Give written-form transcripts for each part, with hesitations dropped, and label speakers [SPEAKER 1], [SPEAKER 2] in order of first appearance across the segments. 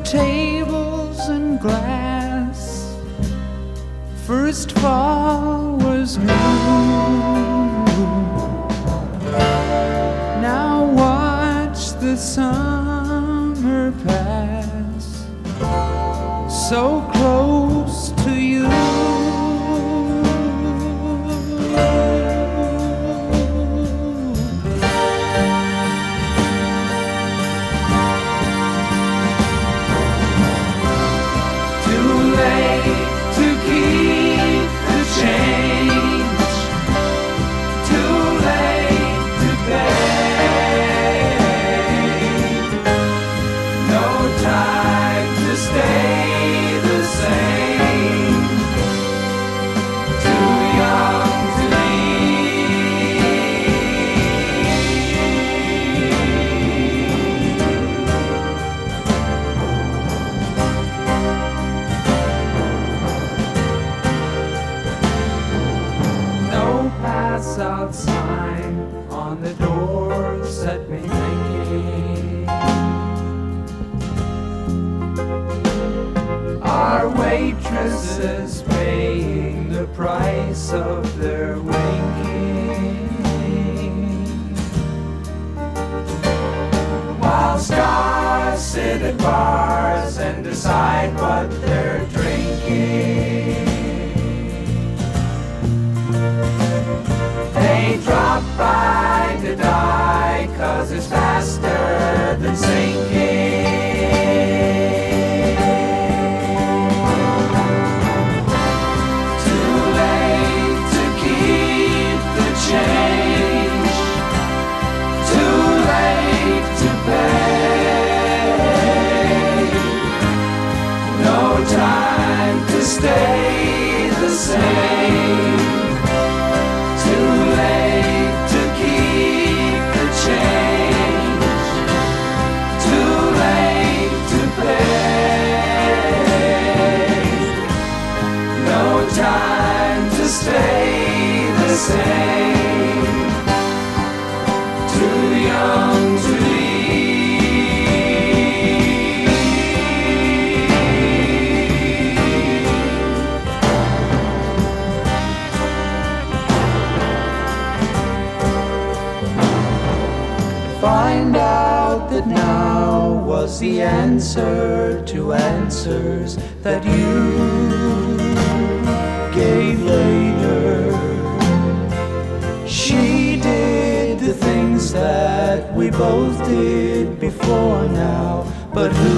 [SPEAKER 1] tables and glass. First fall was new. Now watch the summer pass, so close to you. Out sign on the door set me thinking. Are waitresses paying the price of their winking? While stars sit at bars and decide what they're drinking. They drop by to die, 'cause it's faster than sinking. Too late to keep the change, too late to pay. No time to stay the same. Too late to keep the change, too late to pay. No time to stay the same. Too young to leave. Find out that now was the answer to answers that you gave later. She did the things that we both did before now, but who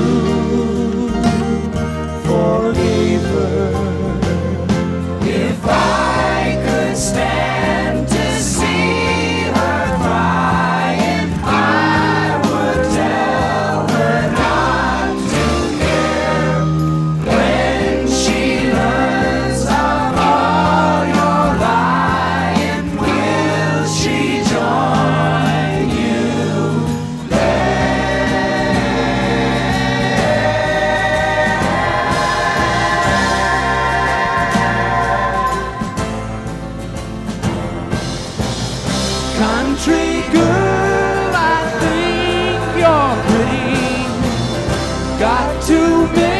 [SPEAKER 1] forgave her? If I could stand to see her crying, I would tell her not to care. When she learns of all your lying, will she join you Country girl, I think you're pretty. Got to